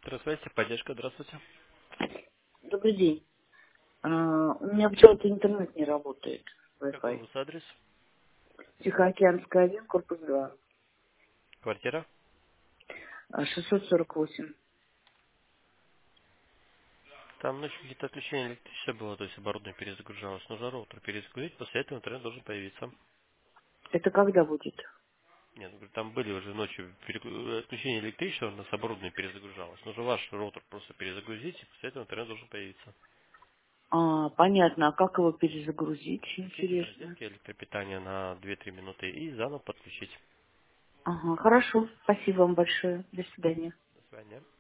Электросвязь, поддержка, здравствуйте. Добрый день. У меня почему-то интернет не работает, Какой у Wi-Fi. вас адрес? Тихоокеанская 1, корпус 2, Квартира? 648. Там ночью какие-то отключения электричества было, то есть оборудование перезагружалось. Нужно роутер перезагрузить, после этого интернет должен появиться. Это когда будет? Нет, говорю, там были уже ночью отключения электричества, у нас оборудование перезагружалось. Нужно ваш роутер просто перезагрузить, и после этого интернет должен появиться. Понятно. А как его перезагрузить? Выключить из Интересно. розетки электропитание на 2-3 минуты и заново подключить. Ага, хорошо. Спасибо вам большое. До свидания. До свидания.